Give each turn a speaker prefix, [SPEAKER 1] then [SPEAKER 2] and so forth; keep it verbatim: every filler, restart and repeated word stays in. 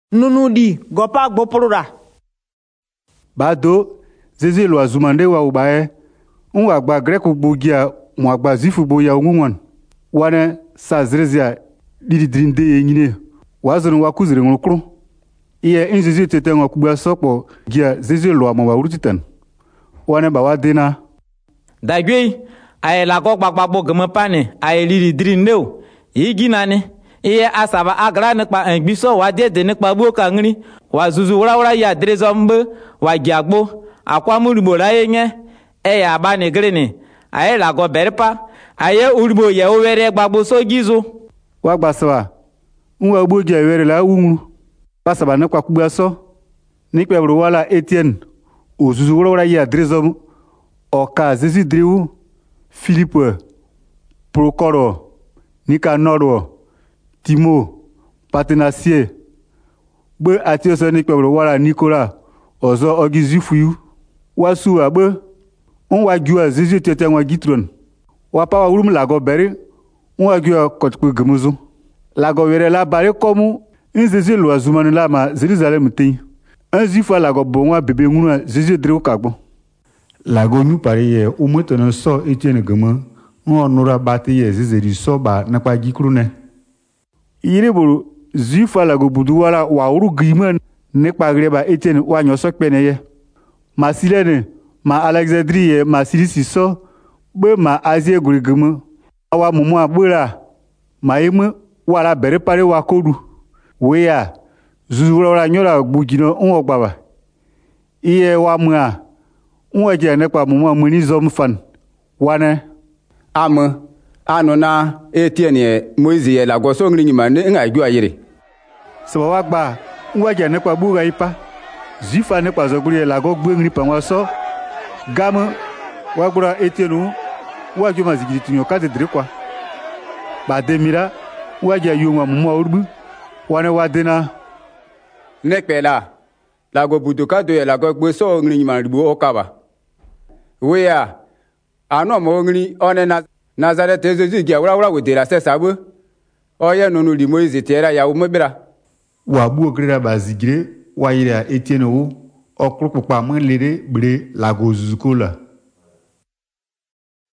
[SPEAKER 1] Nunu di gopa gbopolura.
[SPEAKER 2] Bado zeze lo azumande wa ubae. Unwa gba greku gbogia mwa gba zifu boya unwan. Wane sa zrezia didi drinde yenyine. Wazonu wakuzire ngokru. Iye inzizi tete ngokubwa sopo gia zeze lo amwa urutitan. Wane bawa dena.
[SPEAKER 1] Dagwe aye la ko gbagbo gemo pane aye lidi drindeo. Yigi nani. Iye asaba agra nekpa engbiso wa de de nekpa bo kangri wa zuzu wura wura ya drezombe wa giagbo akwa muribo la yenye e ya ba ne grene aye la go berpa aye uribo ye owere gbagbo so gizo
[SPEAKER 2] wa gbasawa nwa ogbo je were la wunru pasaba nekpa kubwa so nikpe bro wala Etienne ozuzu wura wura ya drezom oka zizi driwu Philippe Procoro Nicanor Timo, Patenacier, be atioso ni pebro wala Nicolas, ozo ogizifuyu, wasu abe, on wagua zizi tete wa gitron, wapa wa urum lago beri, on wagua kotku gemuzo. Lago were la bari komu, in zizi lo azumanu la ma Jerusalem tin. Un zifa lago bonwa bebe nguna zizi drew kagbo.
[SPEAKER 3] Lago nu pari ye umotono so Etienne gema, on nora bati ye zizi so ba nakwa gikrune.
[SPEAKER 2] Ire buru zifa lago budu wala wa uru giman ne pagreba Etienne wa nyoso peneye ma silene ma Alexandrie ma silisi so be ma azie gurigemu awa mumu abura ma imu wala bere pare wa kodu we ya zuzu wala nyora gbugino onwo gbaba iye wa mua onwo je ne pa mumu amuni zom fan wane
[SPEAKER 4] ame anona Etienne Moïse ye la goso ngri nyima ne nga gwa yire
[SPEAKER 2] so wa gba nwa je ne pa buga ipa zifa ne pa zoguri la go gbe ngri pa wa so gamu wa gbura Etienne wa ju mazigiri tunyo ka de dre kwa ba demira wa je yu wa mu urbu wane wa dena
[SPEAKER 4] ne pela la go buduka do ye la go gbe so ngri nyima ribu okaba we ya ano mo ngri onena Nazareth Jésus gia wura wura wetera se sabu oye nunu li Moïse tera ya umebira
[SPEAKER 3] wa bu ogrera bazigire wa ira Etienne wo okrupupa mun lere bre lago zuzukola